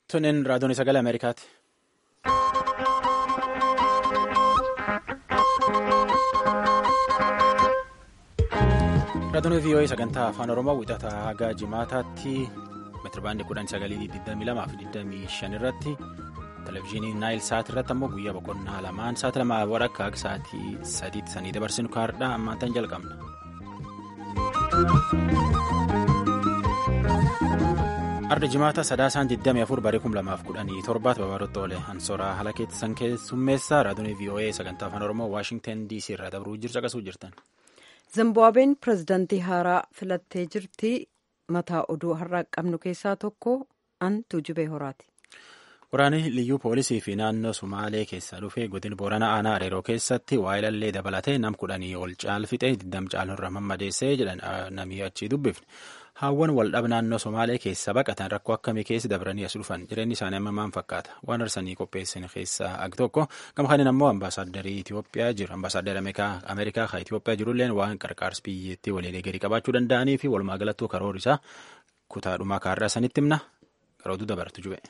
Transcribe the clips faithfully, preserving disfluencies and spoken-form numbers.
Tunin raadiyoon sagalee Ameerikaati. Raadiyoon V O A sagantaa afaan Oromoo wixataa haga jimaataatti meetirabaandii kudhan sagalii digdamii lamaa fi digdamii shan irratti televizyiinii naayil saat irratti ammoo guyyaa boqonnaa lamaan saati lamaa waraqaa akka sa'aatii sadiitti sanii dabarsinu kaardhaa ammaantan jalqabna. Arda jimaata sadaasaan digdamii afur barii kum lamaaf kudhanii torbaatti babaarotti oole Ansooraa Halakeetti san keessummeessaa raadiyoon V O A sagantaa afaan Oromoo Waashingtan D C irraa dabruu jirtu caqasuu jirtan. Zimbaabuween pirezidaantii haaraa filattee jirti. Mataa oduu har'aa qabnu keessaa tokko an Tuujubee Horaati. Waraanni liyyuu poolisii fi naannoo Sumaalee keessaa dhufee godina Booranaa aanaa Areeroo keessatti waayilallee dabalatee nam kudhanii ol caalfixee digdam caalurra mammadeessee jedhan namni achii dubbifne. Haawwan waldhab naannoo Somaalee keessa baqatan rakkoo akkamii keessi dabranii as dhufan jireenyi isaanii amma maal fakkaata waan arsanii qopheessan keessaa ag tokko gama kanaan ammoo ambaasaaddarii Itoophiyaa jiru ambaasaaddarii Ameerikaa kan Itoophiyaa jirulleen waan qarqaarsa biyyattii waliin gadi qabaachuu danda'anii fi walumaa galattuu karoora isaa kutaadhumaa kaarraa sanitti himna garootu dabartu jube.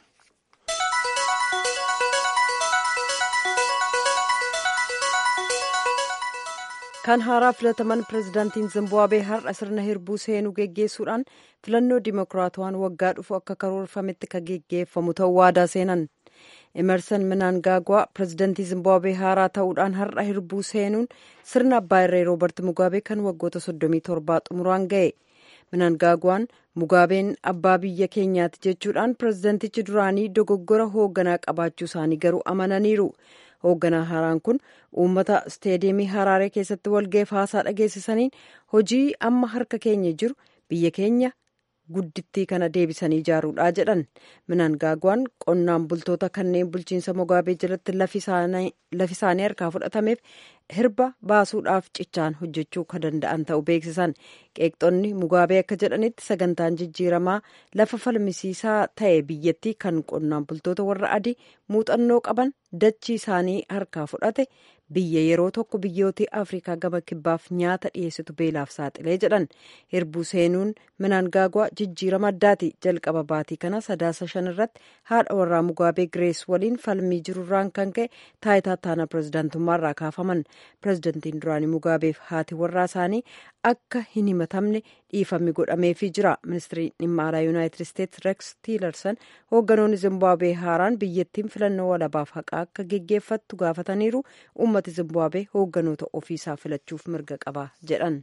Kan haaraa filataman pirezidaantiin Zimbaabuwee har'a sirna hirbuu seenuu geggeessuudhaan filannoo dimokiraatawaan waggaa dhufu akka karoorfametti kan geggeeffamu ta'uu waadaa seenan. Emerson Mnangagwa pirezidaantii Zimbaabuwee haaraa ta'uudhaan har'a hirbuu seenuun sirna abbaa irree Roobert Mugaabee kan waggoota soddomii torbaa xumuraan ga'e. Mnangagwaan Mugaabeen abbaa biyya keenyaati jechuudhaan pirezidaantichi duraanii dogoggora hoogganaa qabaachuu isaanii garuu amananiiru. Hoogganaa haaraan kun uummata isteediyeemii Haraaree keessatti walga'eef haasaa dhageessisaniin hojii amma harka keenya jiru biyya keenya guddittii kana deebisanii ijaaruudha jedhan. Mnangagwaan qonnaan bultoota kanneen bulchiinsa Mugaabee jalatti lafi isaanii harkaa fudhatameef hirba baasuudhaaf cichaan hojjechuu kan danda'an ta'uu beeksisan. Qeeqxonni Mugaabee akka jedhanitti sagantaan jijjiiramaa lafa falmisiisaa ta'e biyyattii kan qonnaan bultoota warra adii muuxannoo qaban dachii isaanii harkaa fudhate biyya yeroo tokko biyyoota Afrikaa gama kibbaaf nyaata dhiyeessitu beelaaf saaxilee jedhan. Hirbuu seenuun Mnangagwa jijjiirama addaati. Jalqaba baatii kana sadaasa shan irratti haadha warraa Mugaabee Girees waliin falmii jirurraan kan ka'e taayitaa taana pirezidaantummaarraa kaafaman. Pirezidaantiin duraanii Mugaabeef haati warraa isaanii akka hin himatamne dhiifamni godhameefii jira. Ministiriin dhimma alaa Yuunaayitid Isteetsi Rex Tillerson hoogganoonni Zimbaabuwee haaraan biyyattiin filannoo walabaaf haqaa akka geggeeffattu gaafataniiru. Uummati Zimbaabuwee hoogganoota ofiisaa filachuuf mirga qaba jedhan.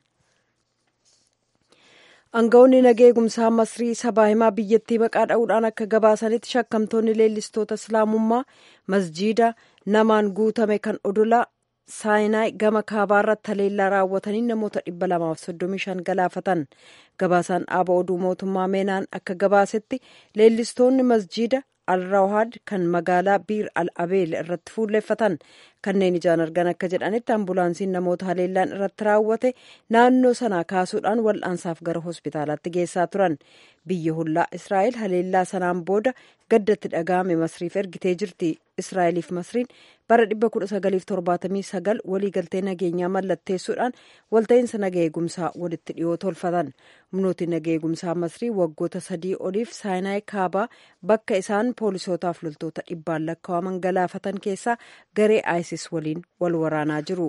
Aangawoonni nagaa eegumsaa Masrii sabaa himaa biyyattii maqaa dha'uudhaan akka gabaasanitti shakkamtoonni leellistoota Islaamummaa masjiida namaan guutame kan odola Saayinaay gama kaabaarratti haleellaa raawwatanii namoota dhibba lamaaf soddomii shan galaafatan. Gabaasaan dhaaba oduu mootummaa Meenaan akka gabaasetti leellistoonni masjiida Al-Rawhaad kan magaalaa Biir Al-Abeel irratti fuulleeffatan. Kanneen ijaan argan akka jedhanitti ambulaansiin namoota haleellaan irratti raawwate naannoo sanaa kaasuudhaan wal'aansaaf gara hospitaalaatti geessaa turan. Biyya hollaa Israa'el haleellaa sanaan booda gaddatti dhaga'ame Masriif ergitee jirti. Israa'eliif Masriin bara dhibba kudha sagaliif torbaatamii sagal waliigaltee nageenyaa mallatteessuudhaan walta'iinsa nagaa eegumsaa walitti dhiyoo tolfatan. Humnooti nagaa eegumsaa Masrii waggoota sadii oliif Saayinaay kaabaa bakka isaan poolisootaaf loltoota dhibbaan lakkaa'aman galaafatan keessaa garee ISIS waliin wal waraanaa jiru.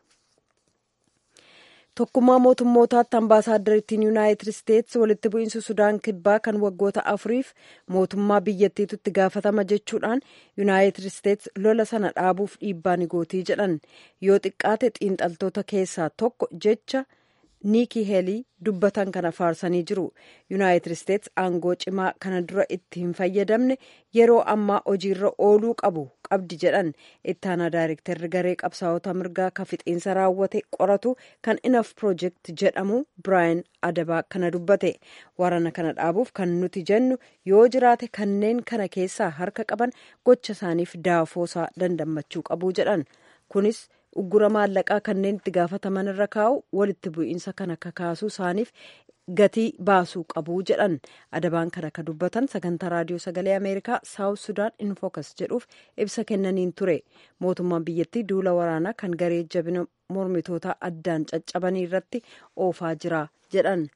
Tokkummaa mootummootaatti ambaasaaddariittiin Yuunaayitid Isteetsi walitti bu'iinsa Sudaan kibbaa kan waggoota afuriif mootummaa biyyattiitu itti gaafatama jechuudhaan Yuunaayitid Isteetsi lola sana dhaabuuf dhiibbaa ni gootii jedhan. Yoo xiqqaate xiinxaltoota keessaa tokko jecha Niikii Heelii dubbatan kana faarsanii jiru. Yuunaayitid Isteetsi aangoo cimaa kana dura itti hin fayyadamne yeroo ammaa hojiirra ooluu qabu qabdi jedhan. Ittaanaa daayirektarri garee qabsaa'ota mirgaa kan fixiinsa raawwate qoratu kan Enough Project jedhamu Biraayan Adabaa kana dubbate. Waraana kana dhaabuuf kan nuti jennu yoo jiraate kanneen kana keessaa harka qaban gocha isaaniif daafoosaa dandammachuu qabu jedhan. Kunis uggura maallaqaa kanneen itti gaafataman irra kaa'u walitti bu'iinsa kana kakaasuu isaaniif gatii baasuu qabu jedhan. Adabaan kana ka dubbatan sagantaa raadiyoo sagalee Ameerikaa Saawus Sudaan Infookas jedhuuf ibsa kennaniin ture. Mootummaan biyyattii duula waraanaa kan garee jabina mormitoota addaan caccabanii irratti oofaa jira jedhan.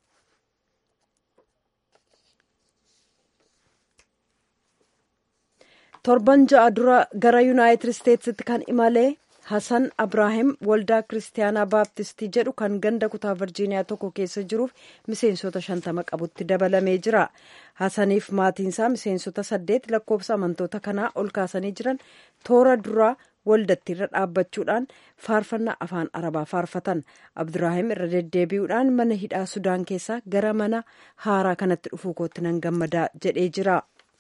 torban ja'a dura gara yuunaayitid isteetsitti kan imale Hasan Abraahim waldaa kiristaanaa baaptistii jedhu kan ganda kutaa virjiiniyaa tokko keessa jiruuf miseensota shantama qabutti dabalamee jira. Hasaniif maatiinsaa miseensota saddeet lakkoofsa amantoota kanaa ol kaasanii jiran toora duraa waldattiirra dhaabbachuudhaan faarfannaa afaan arabaa faarfatan. Abduraahim irra deddeebi'uudhaan mana hidhaa Sudaan keessaa gara mana haaraa kanatti dhufuu kootti nan gammadaa jedhee jira.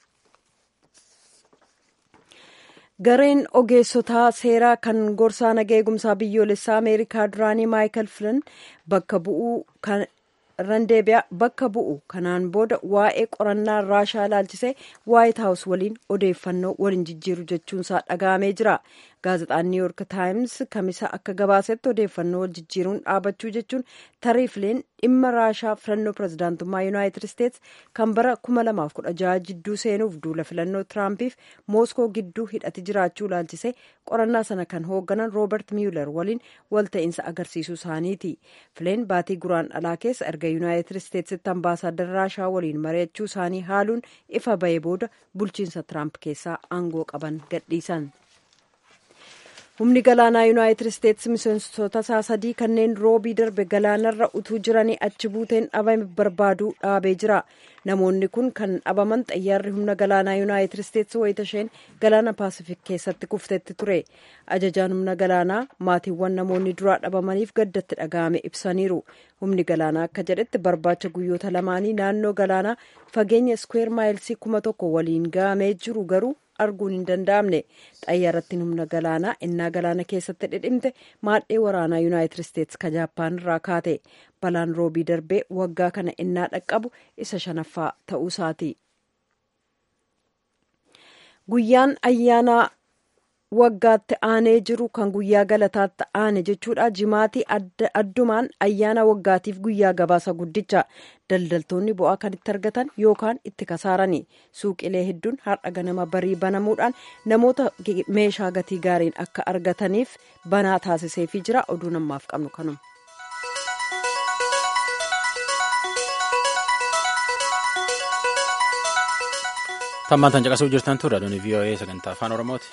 Gareen ogeessotaa seeraa kan gorsaa nagaa eegumsaa biyyoolessaa Ameerikaa duraanii Maayikal Flynn bakka bu'uu kan randeebiyaa bakka bu'u kanaan booda waa'ee qorannaa raashaa ilaalchisee waayit haawus waliin odeeffannoo waliin jijjiiru jechuunsaa dhaga'amee jira. Gaazexaan New York Times kamisa akka gabaasetti odeeffannoo wal jijjiiruun dhaabachuu jechuun tarii Flynn dhimma raashaa filannoo pirezidaantummaa yuunaayitid isteets kan bara kuma lamaaf kudha jaha jidduu seenuuf duula filannoo Tiraampiif Mooskoo gidduu hidhati jiraachuu ilaalchisee qorannaa sana kan hoogganan Roobert Mueller waliin walta'iinsa agarsiisuu isaaniiti. Flynn baatii guraandhalaa keessa erga yuunaayitid isteetsitti ambaasaaddar raashaa waliin mari'achuu isaanii haaluun ifa ba'ee booda bulchiinsa Tiraamp keessaa aangoo qaban gadhiisan. Humni galaanaa yuunaayitid isteets miseensota isaa sadii kanneen roobii darbe galaanarra utuu jiranii achi buuteen dhabame barbaaduu dhaabee jira. Namoonni kun kan dhabaman xayyaarri humna galaanaa yuunaayitid isteets wayita isheen galaana paasifik keessatti kuftetti ture. Ajajaan humna galaanaa maatiiwwan namoonni duraa dhabamaniif gaddatti dhaga'ame ibsaniiru. Humni galaanaa akka jedhetti barbaacha guyyoota lamaanii naannoo galaanaa fageenya iskweer maayilsii kuma tokko waliin ga'amee jiru garuu arguun hin danda'amne. Xayyaarattiin humna galaanaa innaa galaana keessatti dhidhimte maadhee waraanaa yuunaayitid isteets ka jaappaan irraa kaate. Balaan roobii darbee waggaa kana innaa dhaqqabu isa shanaffaa ta'uu isaati. Guyyaan ayyaanaa waggaatti aanee jiru kan guyyaa galataatti aane jechuudha. Jimaatii addumaan ayyaana waggaatiif guyyaa gabaasa guddicha. Daldaltoonni bu'aa kan itti argatan yookaan itti kasaarani. Suuqilee hedduun har'a ganama barii banamuudhaan namoota meeshaa gatii gaariin akka argataniif banaa taasiseefii jira. Oduu namaaf qabnu kanuma. Tammaantan caqasuu jirtan turre aduun V O A sagantaa afaan Oromooti.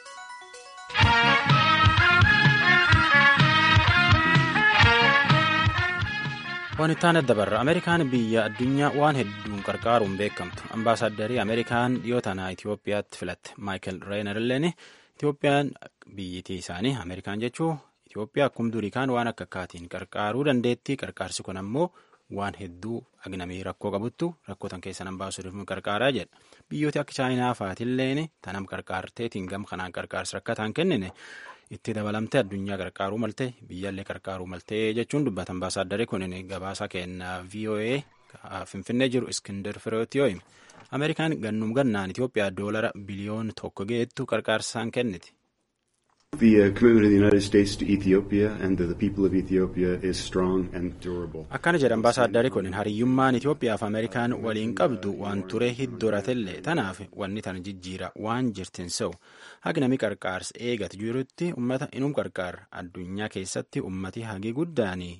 Waan itti aanee dabarra Ameerikaan biyya addunyaa waan hedduun qarqaaruun beekamtu. Ambaasaaddarii Ameerikaan dhiyoo tanaa Itoophiyaatti filatte Maayikel Reener illeen Itoophiyaan biyyittii isaanii Ameerikaan jechuu Itoophiyaa akkuma durii kaan waan akka akkaatiin qarqaaruu dandeetti. Qarqaarsi kun ammoo waan hedduu agnamii rakkoo qabuttu rakkootan keessan ambaasuudhaaf qarqaaraa jedha. Biyyoota akka Chaayinaa fa'aatilleen tanam qarqaarteetiin gam kanaan qarqaarsi rakkataan kennine itti dabalamtee addunyaa qarqaaruu maltee biyyaallee qarqaaruu maltee jechuun dubbata. Ambaasaaddarri kun gabaasa kennaa V O A Finfinnee jiru Iskindar Fireewoot yoo hime Ameerikaan gannum gannaan Itoophiyaa doolara biliyoon tokko geettu qarqaarsaan kenniti. The uh, commitment of the United States to Ethiopia and to the people of Ethiopia is strong and durable. Akkana jedha ambaasaaddarri kun hariyyummaan Itoophiyaa fi Ameerikaan waliin qabdu waan ture hiddoratellee tanaaf wanni tana jijjiira waan jirtin se'u hagi nami qarqaarsa eegatu jirutti ummata inum qarqaara addunyaa keessatti ummati hagi guddaanii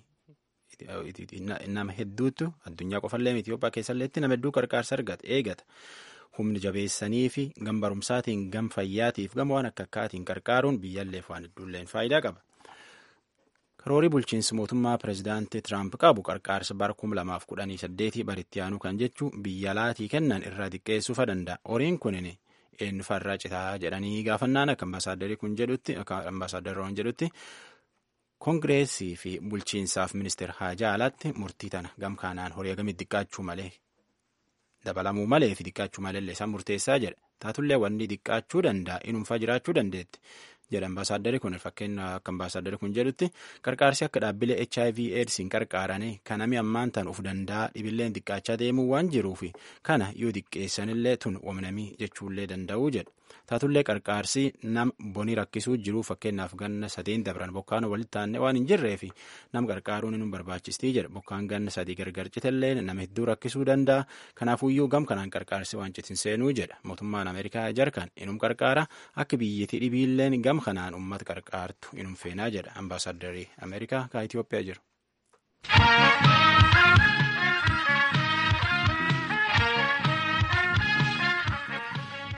nama hedduutu addunyaa qofallee Itoophiyaa keessalleetti nama hedduu qarqaarsa argata eegata. Humni jabeessanii fi gam barumsaatiin gam fayyaatiif gama waan akka akkaatiin qarqaaruun biyyalleef waan hedduulleen faayidaa qaba. Karoorii bulchiinsi mootummaa pireezidaantii Tiraamp qabu qarqaarsa bara kuma lamaaf kudhanii saddeetii baritti aanuu kan jechu biyya laatii kennan irraa xiqqeessuufa danda'a. Horiin kunin eenyufarraa citaa jedhanii gaafannaan akka ambaasaaddarii kun jedhutti akka ambaasaaddaroon jedhutti koongireesii fi bulchiinsaaf ministeera haajaa alaatti murtii tana gam kanaan horii agamii xiqqaachuu malee. Dabalamuu malee fi xiqqaachuu malee isaan murteessaa jedha. Taatullee wanni xiqqaachuu danda'a inumfaa jiraachuu dandeetti jedha ambaasaaddarri kun. Fakkeenya akka ambaasaaddarri kun jedhutti qarqaarsi akka dhaabbilee H I V AIDSiin qarqaaranii kanami ammaan tan uf danda'a dhibilleen xiqqaachaa deemuu waan jiruufi kana yoo xiqqeessanillee tun wamnamii jechuullee danda'uu jedha. Taatullee qarqaarsi nam bonii rakkisuu jiru fakkeenyaaf ganna sadeen dabran bokkaan walitti aanne waan hin jirreefi nam qarqaaruun inni barbaachistii jedha. Bokkaan ganna sadii gargar citellee nama hedduu rakkisuu danda'a. Kanaafuyyuu gam kanaan qarqaarsi waan citin seenuu jedha. Mootummaan Ameerikaa jarkan inum qarqaara akka biyyattii dhibiilleen gam kanaan uummata qarqaartu inum feenaa jedha ambaasaaddarii Ameerikaa kaa Itoophiyaa jiru.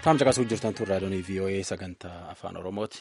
Taam caqasuu jirtan tun raadiyoon V O A sagantaa afaan Oromooti.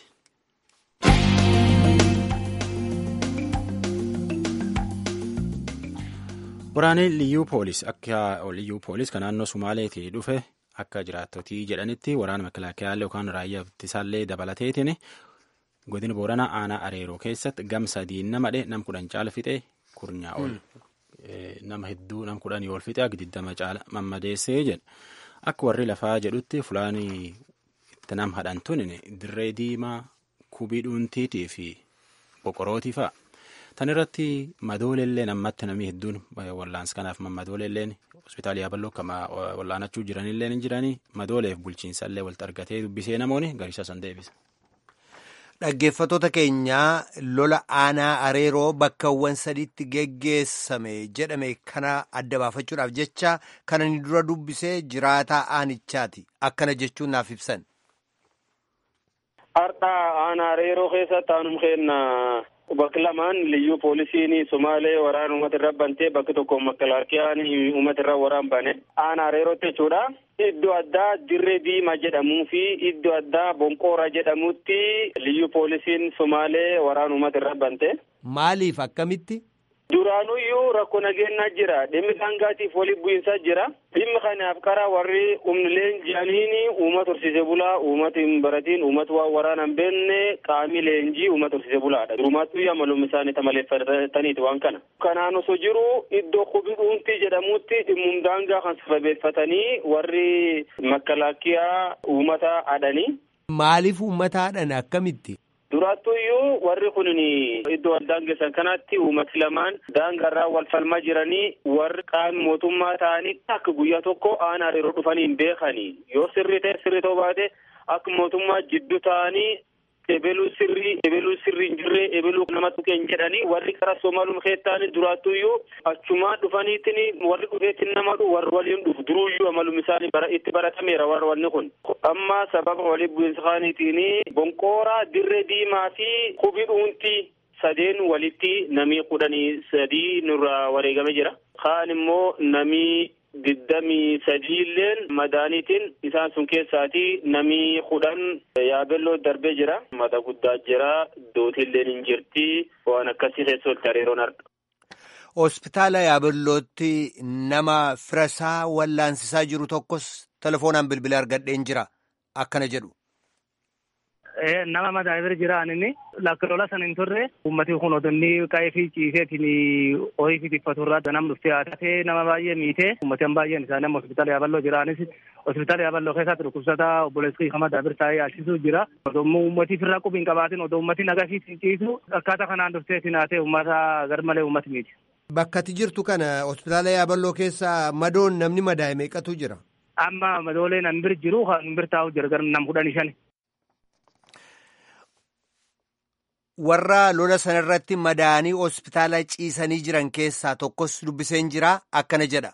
Waraanni liyyuu poolis akka liyyuu poolis kan naannoo Sumaaleetii dhufe akka jiraattotii jedhanitti waraana makilaakiyaallee yookaan raayyaa ittisaallee dabalateetiin godina Booranaa aanaa Areeroo keessatti gam sadiin nama dhe nam kudhan caala fixee kurnyaa ol nama hedduu nam kudhanii ol fixee digdama caala mammadeessee jedha. Akka warri lafaa jedhutti fulaanii itti nam hadhantuun dirree diimaa kubii dhuuntiitii fi boqorootii fa'a. Tan irratti madooleelleen ammatti namni hedduun wallaansa kanaaf madooleelleen hospitaala Yaaballoo kama wallaanachuu jiranilleen hin jiranii madooleef bulchiinsallee walitti argatee dubbisee namoonni gariisa san deebisa. Dhaggeeffattoota keenyaa lola aanaa Areeroo bakkawwan sadiitti geggeessame jedhame kana adda baafachuudhaaf jecha kana ni dura dubbisee jiraataa aanichaati akkana jechuun naaf ibsan. Har'a aanaa Areeroo keessatti aanum kenna bakki lamaan liyyuu poolisiin Somaalee waraana uummata irra bantee bakki tokko makilaakiyaan uummata irra waraan bane aanaa Areerootti jechuudha. Iddoo addaa dirree diimaa jedhamuu fi iddoo addaa bonqoora jedhamutti liyyuu poolisiin Somaalee waraana uummata irra bante. Maaliif akkamitti? Duraanuyyuu rakkoo nageenyaa jira. Dhimmi daangaatiif walii bu'iinsa jira. Dhimmi kanaaf karaa warri humnileen ji'aniini uummata horsiisee bulaa, uummata hin baratiin, uummata waan waraana hin beekne qaamii leenjii uummata horsiisee bulaadha. Durumaattuu yamalum isaanii tamaleeffataniiti waan kana. Kanaan osoo jiru iddoo kubii dhuuntii jedhamutti dhimmum daangaa kan sababeeffatanii warri makalaakiyaa uummata adhanii. Maaliif uummata hadhan akkamitti? Duraattuyyuu warri kun iddoo daangessan kanatti uummati lamaan daangarraa wal falmaa jiranii warri qaama mootummaa ta'anii akka guyyaa tokko aanaa Areeroo dhufanii hin beekanii yoo sirrii ta'e sirrii ta'uu baate akka mootummaa jidduu ta'anii ebeluu sirrii ebeluu sirrii hin jirre ebeluu nama tuqeen jedhanii warri karaa Somaalum keettaanii duraattuyyuu achumaa dhufaniitiin warri dhufeetiin nama dhufu warri waliin dhufu duruuyyuu amalum isaanii bara itti baratameera warri wanni kun. Amma sababa walii bu'iinsa isaaniitiin bonqooraa dirree diimaa fi kubii dhuuntii sadeen walitti namii kudhanii sadii nurraa wareegame jira. Kaan immoo namii diddamii sadiilleen madaaniitiin isaan sun keessaatii namii kudhan Yaabelloo darbee jira. Mata guddaa jira. Dootilleen hin jirti. Waan akkasii keessatti Areeroon arga. Hospitaala Yaabellootti nama firasaa wallaansisaa jiru tokkos telefoonaan bilbila argadheen jira. Akkana jedhu. Nama madaa'ibir jiraan inni lakkirola san hin turre ummati kun otonni qa'ee fi ciiseetiin horii fi tiffaturraa nam dhuftee haadhatee nama baay'ee miitee ummatan baay'een isaa nama hospitaala Yaaballoo jiraanis hospitaala Yaaballoo keessatti dhukkubsataa obboleessi kama daabir taa'ee yaalchisuu jira. Odoo ummati firraa qubiin qabaatin odoo ummati nagasii ciisu akkaataa kanaan dhufteetiin haatee ummata garmalee ummati miiti. Bakkati jirtu kana hospitaala Yaaballoo keessa madoon namni madaa'e meeqatu jira? Amma madooleen an bir jiru kan bir taa'u jira gar nam kudhanii shani. Warra lola sanarratti madaa'anii hospitaala ciisanii jiran keessaa tokkos dubbiseen jira akkana jedha.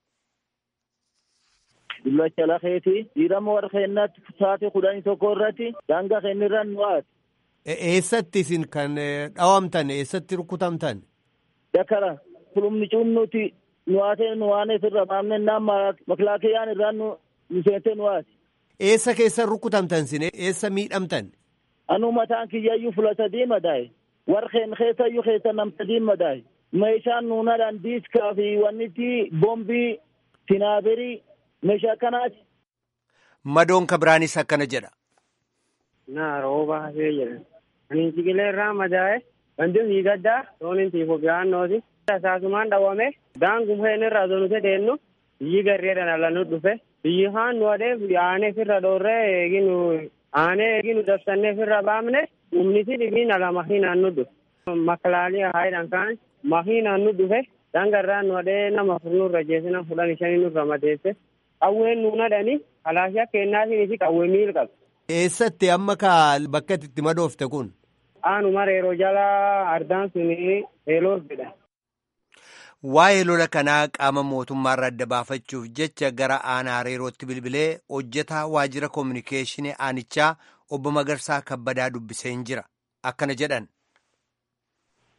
Dullacha lakeeti dhiirama warra keenyaatti sa'aatii kudhanii tokko irratti daangaa keenyarraan nu'aati. Eessatti isin kan dhawamtan eessatti rukutamtan? Dakara kulumni cuunnuti nu'aatee nu'aaneef irra maamnennaan makilaakiyaan irraan nu seentee nu'aati. Eessa keessa rukutamtan sin eessa miidhamtan? Anu mataan kiyyayyuu fula sadii madaa'e warqeen keessayyuu keessa nam sadii madaa'e meeshaan nuunadhaan diiskaa fi wannitti bombii sinaabirii meeshaa akkanaati. Madoon kabiraanis akkana jedha. Naa rooba hafee jedha. Ani ciqilee irraa madaa'e wanti hiigaddaa toonin tiifoo bi'aannooti. Saasumaan dhawame daangum heen irraa zonute deennu biyyi garreedhaan alannu dhufe biyyi haan nu adeef aanee firra dhoorree eeginu. Aanee eeginu dabsannee firra baamne humniti dhibiin ala makiinaan nu dhufe. Makalaalii haayidhaan kaan makiinaan nu dhufe dangarraan nu adee nama furnurra jeesina fudhan shanii nurra madeesse. Qawween nuun adhanii kalaashii kennaatiin isi qawwee miil qabu. Eessatti amma kaa bakka itti madoofte kun? Aanuma Areeroo jala ardaan suni Eeloor jedha. Waa'ee lola kanaa qaama mootummaarra adda baafachuuf jecha gara aanaa Areerootti bilbilee hojjetaa waajjira koominikeeshinii aanichaa obbo Magarsaa Kabbadaa dubbiseen jira. Akkana jedhan.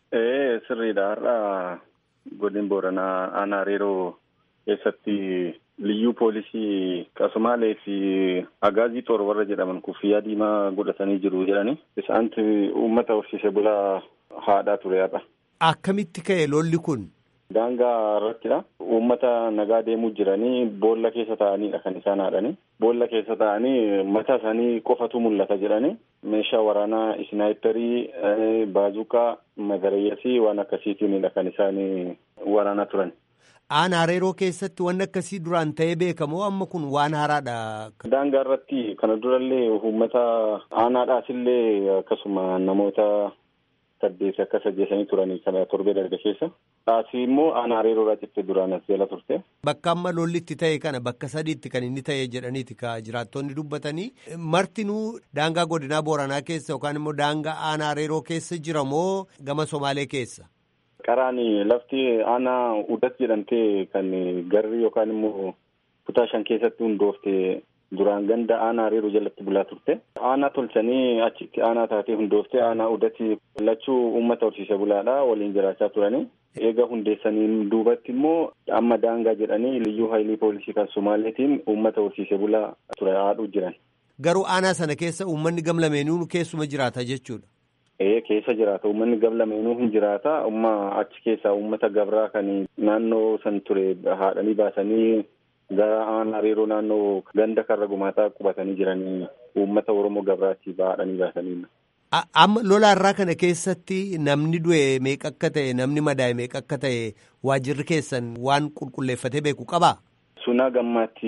Ee sirriidha. Har'a godina Booranaa aanaa Areeroo keessatti liyyuu poolisii Somaalee fi agaazii toor warra jedhaman kuffiyyaa diimaa godhatanii jiru jedhani. Isaantu uummata horsiisee bulaa haadhaa ture har'a. Akkamitti ka'e lolli kun? Daangaa irrattidha. Uummata nagaa deemuu jiranii boolla keessa taa'aniidha kan isaan haadhani. Boolla keessa taa'anii mataa isaanii qofatu mul'ata jedhani. Meeshaa waraanaa isnaayiperii, baazuqaa, magarayyasii waan akkasiitiinidha kan isaan waraanaa turan. Aanaa Areeroo keessatti waan akkasii duraan ta'ee beekamoo amma kun waan haaraadha. Daangaa irratti kana durallee uummata aanaadhaasillee akkasuma namoota saddeet akkas ajjeesanii turanii kana torbee darbe keessa. Dhaasii immoo aanaa Areeroodhaa cittee duraan as jala turte. Bakka amma lolli itti ta'e kana bakka sadiitti kan inni ta'e jedhaniiti ka jiraattonni dubbatanii. Martinuu daangaa godinaa Booranaa keessa yookaan immoo daangaa aanaa Areeroo keessa jira moo gama Somaalee keessa? Qaraani lafti aanaa Udat jedhamtee kan garri yookaan immoo kutaa shan keessatti hundoofte duraan ganda aanaa Areeroo jalatti bulaa turte. Aanaa tolchanii achitti aanaa taatee hundooftee aanaa Udatti lachuu uummata horsiisee bulaadhaa waliin jiraachaa turanii. Eega hundeessaniin duubatti immoo amma daangaa jedhanii liyyuu haayilii poolisii kan Somaaleetiin uummata horsiisee bulaa ture haadhuu jiran. Garuu aanaa sana keessa uummanni gamlameenuu keessuma jiraata jechuudha. Ee keessa jiraata uummanni gamlameenuu hin jiraata. Umma achi keessaa uummata gabraa kan naannoo san ture haadhanii baasanii gara aanaa Areeroo naannoo ganda karra gumaataa qubatanii jiranii uummata Oromoo gabraatti haadhanii baasanii. Amma lola irraa kana keessatti namni du'e meeqa akka ta'e namni madaa'e meeqa akka ta'e waajirri keessan waan qulqulleeffatee beeku qabaa? Sunaa gammaatti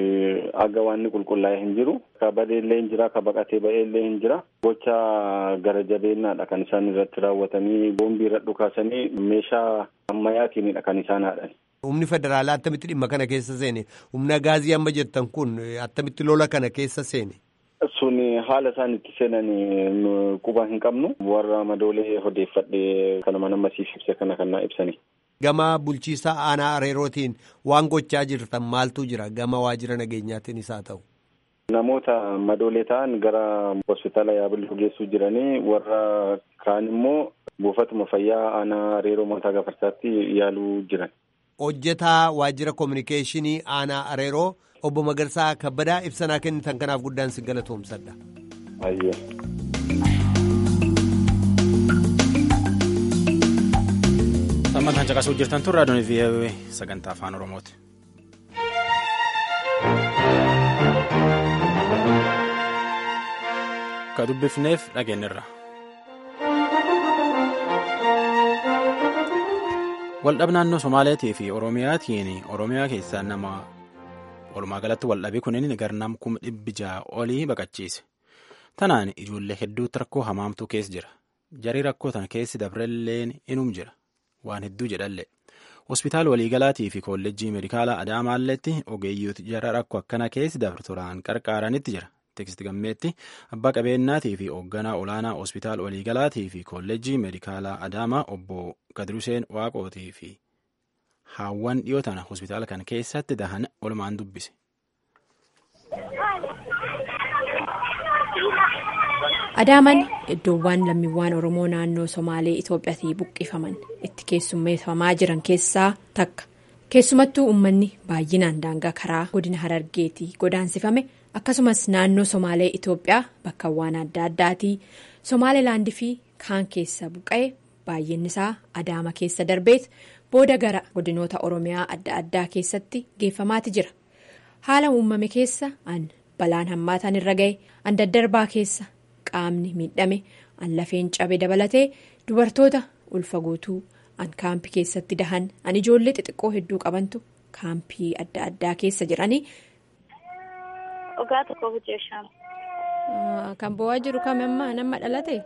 aga waan qulqullaa'ee hin jiru. Ka badeellee hin jira, ka baqatee ba'eellee hin jira. Gocha gara jabeennaadha kan isaan irratti raawwatanii boombii irra dhukaasanii meeshaa ammayyaatiinidha kan isaan haadhan. Humni federaalaa attamitti dhimma kana keessa seene? Humna gaazii amma jettan kun attamitti lola kana keessa seene? Suni haala isaan itti seenan quba hin qabnu. Warra madoolee odeeffadhee kanuma nama siif ibse kana kan naa ibsani. Gama bulchiisaa aanaa Areerootiin waan gochaa jirtan maaltu jira? Gama waajjira nageenyaatiin isaa ta'u. Namoota madoolee ta'an gara hospitaala yaabaluu geessuu jiranii warra kaan immoo buufatuma fayyaa aanaa Areeroo mataa gafarsaatti yaaluu jiran. Hojjetaa waajjira kominikeeshinii aanaa Areeroo obbo Magarsaa Kabbadaa ibsanaa kennitan kanaaf guddaan si galatoomsadha. Ayyee. Amma kan caqasuu jirtan tun raadiyoon V O A sagantaa afaan Oromooti. Ka dubbifneef dhageenyirra. Waldhab naannoo Somaaleetii fi Oromiyaatiin Oromiyaa keessaa nama walumaa galatti waldhabii kunneen garnam kuma dhibbi ja'a olii baqachiise. Tanaan ijoollee hedduutti rakkoo hamaamtuu keessa jira. Jarii rakkoo tana keessi dabrelleen inum jira. Waan hedduu jedhallee. Hospitaala waliigalaatii fi kolleejjii meedikaalaa Adaamaalleetti ogeeyyooti jara rakkoo akkana keessi dabarturaan qarqaaranitti jira. Teeksti gammeetti abbaa qabeenyaatii fi hoogganaa olaanaa hospitaala waliigalaatii fi kolleejjii meedikaalaa Adaamaa obbo Gadruseen Waaqootii fi haawwan dhiyoo tana hospitaala kana keessatti dahan olumaan dubbise. Adaamaan iddoowwan lammiiwwan Oromoo naannoo Somaalee Itoophiyaatii buqqifaman itti keessummeeffamaa jiran keessaa takka. Keessumattuu uummanni baay'inaan daangaa karaa godina Harargeetii godaansifame akkasumas naannoo Somaalee Itoophiyaa bakkawwan adda addaatii Somaalilaandii fi kaan keessa buqqa'e baay'inni isaa Adaama keessa darbeet booda gara godinoota Oromiyaa adda addaa keessatti geeffamaati jira. Haala uumame keessa an balaan hammaataan irra ga'e an daddarbaa keessa qaamni miidhame an lafeen cabe dabalatee dubartoota ulfa guutuu an kaampii keessatti dahan an ijoollee xixiqqoo hedduu qabantu kaampii adda addaa keessa jiranii. Ogaa tokko hojjeeshaan. Kan bo'aa jiru kam ammaa nama dhalate?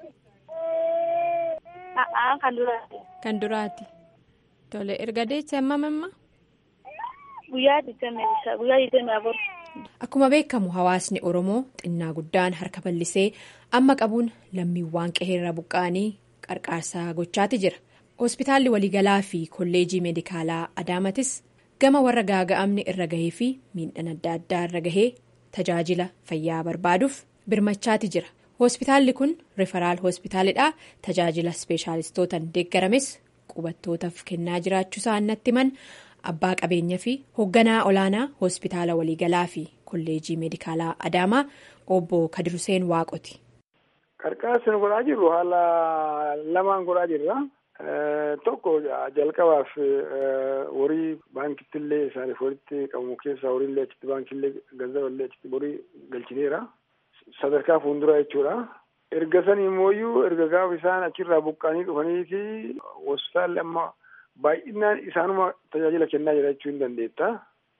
Kan duraati. Kan duraati. Tole erga deesse hammam amma? Guyyaa digdamii guyyaa digdamii afur. Akkuma beekamu hawaasni Oromoo xinnaa guddaan harka bal'isee amma qabuun lammiiwwan qe'eerra buqqa'anii qarqaarsa gochaati jira. Hospitaalli waliigalaa fi kolleejii meedikaalaa Adaamatis gama warra gaaga'amni irra gahee fi miidhaan adda addaa irra gahee tajaajila fayyaa barbaaduuf birmachaati jira. Hospitaalli kun referaal hospitaalidha. Tajaajila ispeeshaalistootaan deeggarames qubattootaaf kennaa jiraachuu isaa natti himan abbaa qabeenya fi hoogganaa olaanaa hospitaala waliigalaa fi kolleejii meedikaalaa Adaamaa obbo Kadir Huseen Waaqoti. Qarqaarsi nu godhaa jirru haala lamaan godhaa jirra. Tokko jalqabaaf horii baankitti illee isaaniif walitti qabamu keessaa horii illee achitti baankii illee ganzaba illee achitti horii galchineera. Sadarkaa fuulduraa jechuudha. Erga sanii immoo erga gaafa isaan achirraa buqqaanii dhufaniiti hospitaalli amma baay'inaan isaanuma tajaajila kennaa jira jechuu hin dandeetta.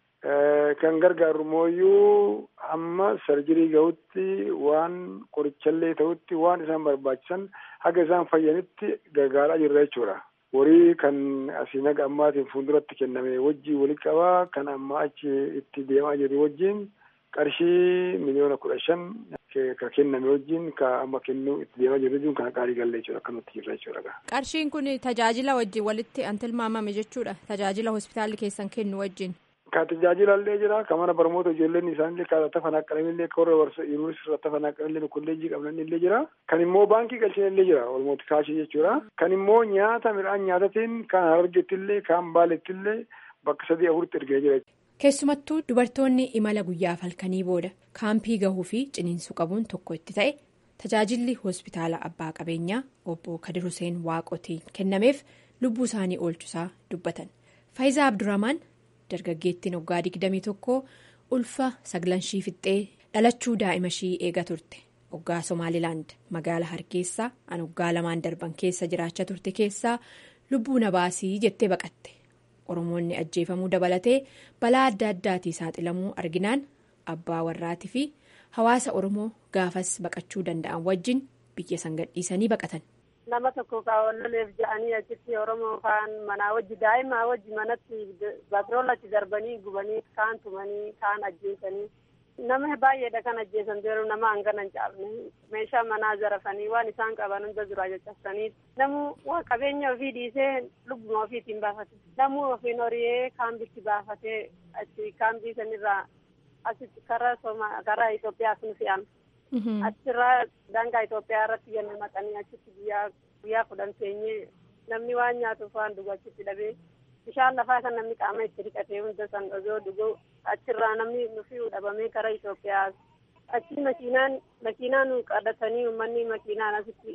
Kan gargaaru immoo amma sarjirii gahutti waan qorichallee ta'utti waan isaan barbaachisan haga isaan fayyanitti gargaaraa jirra jechuudha. Horii kan asii naga ammaatiin fuulduratti kenname wajjii walitti qabaa kan amma achi itti deemaa jiru wajjin qarshii miliyoona kudha shan ka kenname wajjin ka amma kennuu itti deemaa jiru jechuun kan qaalii galle jechuudha akkanumatti jirra jechuudha. Qarshiin kun tajaajila wajjin walitti an tilmaamame jechuudha. Tajaajila hospitaalli keessan kennu wajjin. Ka tajaajila illee jira. Ka mana barnoota ijoolleen isaanillee ka tafana qalamillee ka warra barsa yuunivarsiitii tafana qalamillee kolleejii qabnan illee jira. Kan immoo baankii galchine illee jira. Olmooti kaashii jechuudha. Kan immoo nyaata midhaan nyaatatiin kan Harargeetti illee kan Baaleetti illee bakka sadii afuritti ergee jira. Keessumattuu dubartoonni imala guyyaaf halkanii booda kaampii gahuu fi ciniinsuu qabuun tokko itti ta'e tajaajilli hospitaala abbaa qabeenyaa obbo Kadir Huseen Waaqotiin kennameef lubbuu isaanii oolchusaa dubbatan. Faayizaa Abdurrahmaan dargaggeettiin waggaa digdamii tokko ulfa saglanshii fixxee dhalachuu daa'ima ishii eega turte. Waggaa Somaalilaand magaalaa Hargeysaa an waggaa lamaan darban keessa jiraachaa turte keessaa lubbuu na baasii jettee baqatte. Oromoonni ajjeefamuu dabalatee balaa adda addaatii saaxilamuu arginaan abbaa warraatii fi hawaasa Oromoo gaafas baqachuu danda'an wajjin biyya san gadhiisanii baqatan. Nama tokko kaawwannameef jedhanii achitti Oromoo kaan manaa wajji daa'imaa wajji manatti baatiroolatti darbanii gubanii kaan tumanii kaan ajjeesanii nama baay'eedha kan ajjeesan jiru nama hangana hin caafne meeshaa manaa zarafanii waan isaan qaban hunda duraa caccabsanii namu waa qabeenya ofii dhiisee lubbuma ofiitiin baafate namu ofiin horiyee kaambitti baafatee achi kaambii sanirraa asitti karaa Sooma karaa Itoophiyaaf nu fe'an. Achirraa daangaa Itoophiyaa irratti yemmuu maqanii achitti guyyaa guyyaa kudhan teenyee namni waan nyaatuuf waan dhugu achitti dhabee bishaan lafaa kan namni qaama itti dhiqatee hunda san osoo dhuguu achirraa namni nufii dhabamee karaa Itoophiyaa achi makiinaan makiinaan qabatanii uummanni makiinaan asitti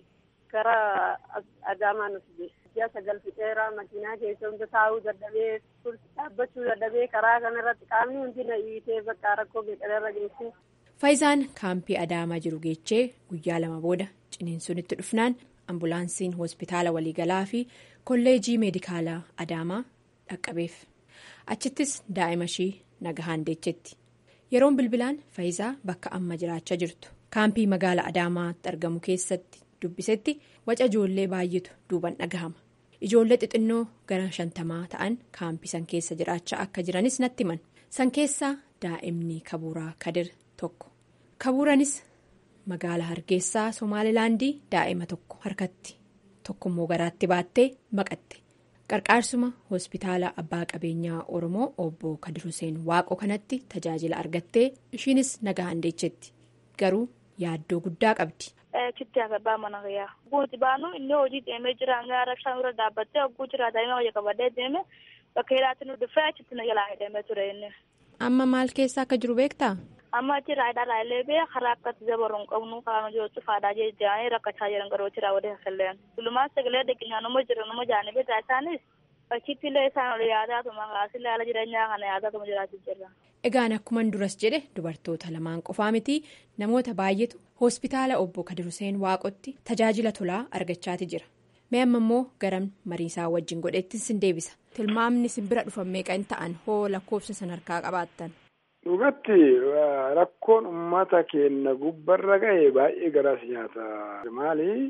karaa Adaamaa nuti jira. Ji'a sagal fixeera makiinaa keessa hunda taa'uu dadhabee dhaabbachuu dadhabee karaa kanarratti qaamni hundi na hiitee bakka rakkoo meeqalarra geessu. Faayizaan kaampii Adaamaa jiru geechee guyyaa lama booda ciniinsuun itti dhufnaan ambulaansiin hospitaala waliigalaa fi kolleejii meedikaalaa Adaamaa dhaqqabeef. Achittis daa'ima ishii nagahaan deechetti. Yeroon bilbilaan Faayizaa bakka amma jiraachaa jirtu kaampii magaala Adaamaatti argamu keessatti dubbisetti waca ijoollee baay'eetu duuban dhagahama. Ijoollee xixinnoo gara shantamaa ta'an kaampii san keessa jiraachaa akka jiranis natti himan. San keessaa daa'imni Kabuuraa Kadir tokko. Kabuuranis magaalaa Hargeysaa Somaalilaandii daa'ima tokko harkatti tokkommoo garaatti baattee maqatte. Qarqaarsuma hospitaala abbaa qabeenyaa Oromoo obbo Kadir Huseen Waaqoo kanatti tajaajila argattee ishiinis nagaan deechetti. Garuu yaaddoo guddaa qabdi. Chitti abbaa mana gayyaa. Guuti baanu inni hojii deemee jira gara shan irra dhaabbattee hogguu jira daa'ima wayya qabadee deeme bakka hiraatti nu dhufee achitti na jalaa deemee ture inni. Amma maal keessa akka jiru beektaa? Amma achi raayidaa illee bee karaa akkatti dabaruun qabnu karaa jiru cufaadhaa jejjaanii rakkachaa jiran garuu achi raawwatee hasalleen. Gullumaan sagalee deeggarsaa nama jiru nama jaanii beekaa isaanis achitti illee isaan ol yaadaatuma kaasillee haala jireenyaa kana yaadaatuma jiraachuu jirra. Egaan akkuman duras jedhe dubartoota lamaan qofaa miti namoota baay'eetu hospitaala obbo Kadir Huseen Waaqotti tajaajila tolaa argachaati jira. Mee amma immoo garam mariisaa wajjin godheetti sin deebisa. Tilmaamni sin bira dhufan meeqa hin ta'an hoo lakkoofsa san harkaa qabaattan. Dhugatti rakkoon uummata keenya gubbarra ga'e baay'ee garaas nyaata. Maali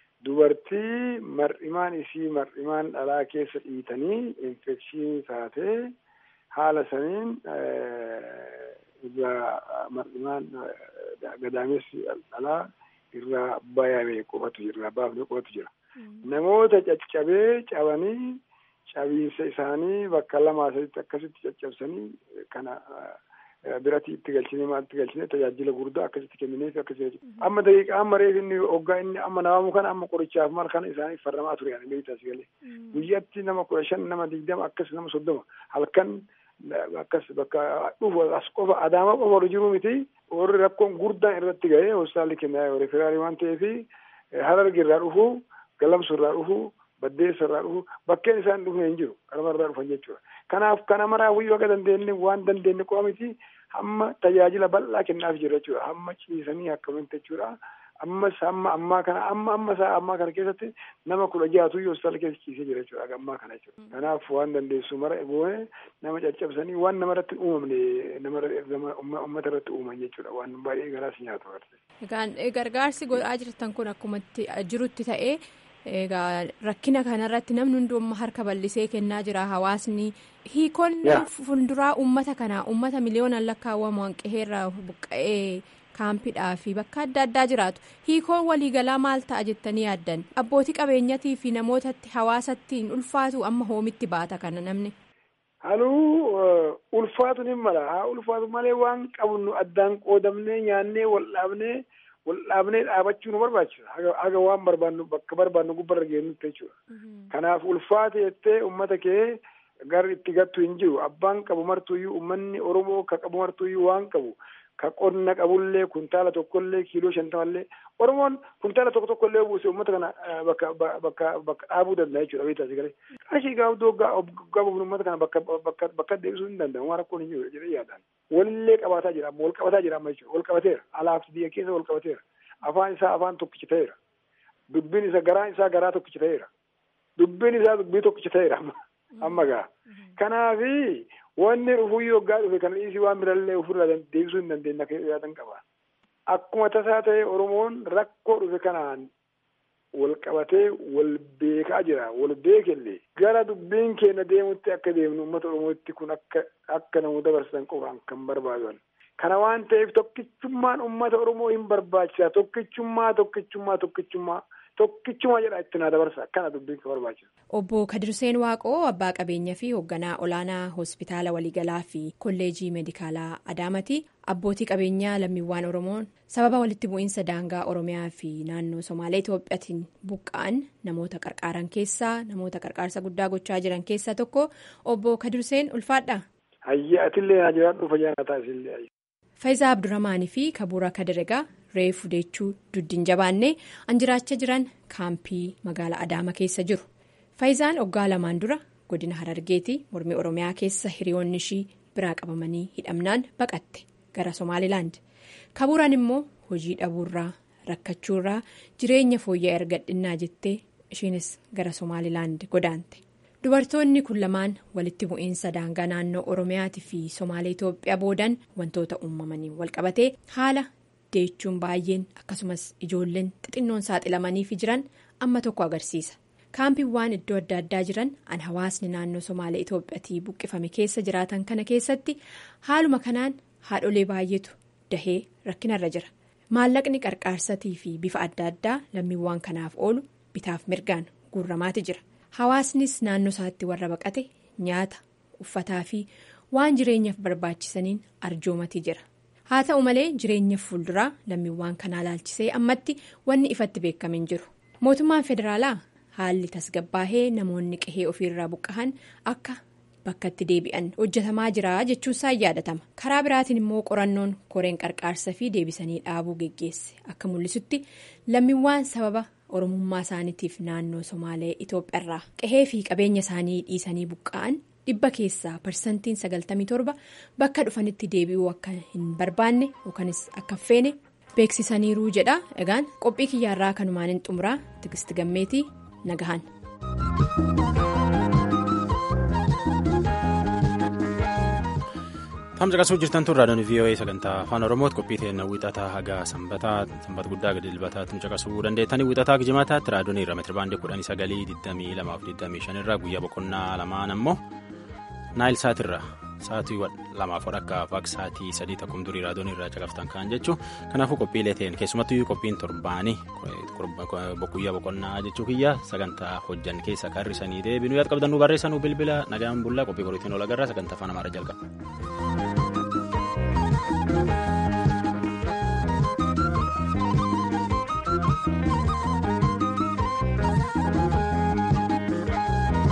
dubartii mar'imaan isii mar'imaan dhalaa keessa dhiitanii infekshinii taatee haala saniin irraa mar'imaan gadaamessi dhalaa irraa bayame qofatu jira baafne qofatu jira. Namoota caccabee cabanii cabiinsa isaanii bakka lamaa sadiitti akkasitti caccabsanii kana. Biraatti itti galchinee maalti galchinee tajaajila guddaa akkasitti kennineef akkasitti amma daqiiqaa amma reef inni hoggaa inni amma namamu kana amma qorichaaf maal kana isaanii farramaa ture yaani beektaas galee guyyaa ji'atti nama kudha shan nama digdama akkas nama soddoma halkan akkas bakka dhufu as qofa Adaama qofa oolu jiru miti warri rakkoon guddaan irratti ga'ee hospitaalli kennaa referaarii waan ta'eef Hararge irraa dhufu Galamsuu irraa dhufu Baddeessa irraa dhufu bakkeen isaan dhufu hin jiru kanuma irraa dhufan jechuudha. Kanaaf kana maraa wayyoo akka dandeenye waan dandeenye qofa miti hamma tajaajila bal'aa kennaaf jira jechuudha. Hamma ciisanii akkamitti jechuudha. Ammas amma ammaa kana amma amma isaa ammaa kana keessatti nama kudha jaatu yoo hospitaala keessa ciisee jira jechuudha ammaa kana jechuudha. Kanaaf waan dandeessu mara goone nama caccabsanii waan nama irratti uumamne nama uummata irratti uuman jechuudha waan baay'ee garaas nyaatu. Egaan gargaarsi godhaa jirtan kun akkuma jirutti ta'ee egaa rakkina kanarratti namni hundumaa harka bal'isee kennaa jira hawaasni hiikoon fuulduraa uummata kanaa uummata miliyoonaan lakkaawwamu qe'eerraa buqqa'ee. Kaampidhaa fi bakka adda addaa jiraatu hiikoon waliigalaa maal ta'a jettanii yaaddan abbootii qabeenyatii fi namootatti hawaasatti ulfaatu amma hoomitti baata kana namni. Haluu ulfaatu ni mala haa ulfaatu malee waan qabnu addaan qoodamnee nyaannee wal dhaabnee wal dhaabnee dhaabachuu nu barbaachisa haga waan barbaannu bakka barbaannu gubbarra geennutti jechuudha. Kanaaf ulfaate jettee uummata kee gar itti gattu hin jiru abbaan qabu martuuyyuu uummanni Oromoo ka qabu martuuyyuu waan qabu. Ka qonna qabullee kuntaala tokkollee kiiloo shantamallee Oromoon kuntaala tokko tokkollee buusee uummata kana bakka bakka bakka dhaabuu danda'a jechuudha beektaa si galee. Qarshii gaafdoo gaafa uummata kana bakka bakka bakka deebisuu hin danda'amu waan rakkoon hin jiru jedhee yaadaan. Walillee qabaataa jira wal qabataa jira amma jechuudha wal qabateera alaaf biyya keessa wal qabateera afaan isaa afaan tokkichi ta'eera dubbiin isaa garaan isaa garaa tokkichi ta'eera dubbiin isaa dubbii tokkichi ta'eera amma gaa kanaafi. Wanni dhufuyyoo gaa dhufe kana dhiisii waan birallee ofirraa deebisuu hin dandeenye akka yaadan qaba. Akkuma tasaa ta'e Oromoon rakkoo dhufe kanaan wal qabatee wal beekaa jira wal beekellee gara dubbiin keenya deemutti akka deemnu uummata Oromootti kun akka akka namoota dabarsan qofaan kan barbaadan. Kana waan ta'eef tokkichummaan uummata Oromoo hin barbaachisa tokkichummaa tokkichummaa tokkichummaa. Tokkichuma jedha itti na dabarsa akkana dubbiin ka barbaachisa. Obbo Kadirseen Waaqoo abbaa qabeenyaa fi hoogganaa olaanaa hospitaala waliigalaa fi kolleejii meedikaalaa Adaamaati. Abbootii qabeenyaa lammiiwwan Oromoon sababa walitti bu'iinsa daangaa Oromiyaa fi naannoo Somaalee Itoophiyaatiin buqqa'an namoota qarqaaran keessaa namoota qarqaarsa guddaa gochaa jiran keessaa tokko obbo Kadirseen ulfaadha. Hayya atillee na jiraadhu fayyaa isillee. Faayizaa Abdurrahmaanii fi Kabuura Kadiregaa reefu deechuu duddiin jabaannee anjiraachaa jiran kaampii magaalaa Adaama keessa jiru. Faayizaan waggaa lamaan dura godina Harargeetii mormii Oromiyaa keessa hiriyoonni ishii biraa qabamanii hidhamnaan baqatte gara Somaalilaand. Kabuuraan immoo hojii dhabuurraa rakkachuurraa jireenya fooyya'aa argadhinnaa jettee ishiinis gara Somaalilaand godaante. Dubartoonni kun lamaan walitti bu'iinsa daangaa naannoo Oromiyaatii fi Somaalee Itoophiyaa boodan wantoota uumamanii walqabatee haala deechuun baay'een akkasumas ijoolleen xixinnoon saaxilamanii fi jiran amma tokko agarsiisa. Kaampiiwwan iddoo adda addaa jiran an hawaasni naannoo Somaalee Itoophiyaatii buqqifame keessa jiraatan kana keessatti haaluma kanaan haadholee baay'eetu dahee rakkinarra jira. Maallaqni qarqaarsatii fi bifa adda addaa lammiiwwan kanaaf oolu bitaaf mirgaan guurramaati jira. Hawaasnis naannoo isaatti warra baqate nyaata uffataa fi waan jireenyaaf barbaachisaniin arjoomatii jira. Haa ta'u malee jireenya fuulduraa lammiiwwan kanaa laalchisee ammatti wanni ifatti beekame hin jiru. Mootummaan federaalaa haalli tasgabbaahee namoonni qe'ee ofiirraa buqqa'an akka bakkatti deebi'an hojjetamaa jira jechuusaa yaadatama. Karaa biraatiin immoo qorannoon koreen qarqaarsa fi deebisanii dhaabuu geggeesse akka mul'isutti lammiiwwan sababa Oromummaa isaaniitiif naannoo Somaalee Itoophiyaarraa qe'ee fi qabeenya isaanii dhiisanii buqqa'an dhibba keessaa parsantiin sagaltamii torba bakka dhufanitti deebi'uu akka hin barbaanne yookanis akka feene beeksisaniiruu jedha. Egaan qophii kiyyaarraa kanumaan hin xumuraa Tigisti Gammeetii nagahan. Tamsa qasuu jirtan tun raadiyoon V O A sagantaa afaan Oromooti qophii teennaa wixataa haga sanbataa sanbata guddaa gadi dilbataa tumsa qasuu dandeettanii wixataa gijjimaataatti raadiyoon irra meetira baandii kudhanii sagalii digdamii lamaa fi digdamii shan irraa guyyaa boqonnaa lamaan ammoo naayil saatirra sa'aatii lamaaf akka faak sa'aatii sadii takkum durii raadiyoon irraa caqaftan kan jechuun kanaafuu qophiilee ta'een keessumattuu qophiin torbaanii guyyaa boqonnaa jechuu kiyya sagantaa hojjan keessa qarrisanii deebinu yaad qabdanuu barreessanuu bilbila nagaan bullaa qophii boriitiin ol agarraa sagantaa afaan amaaraa jalqaba.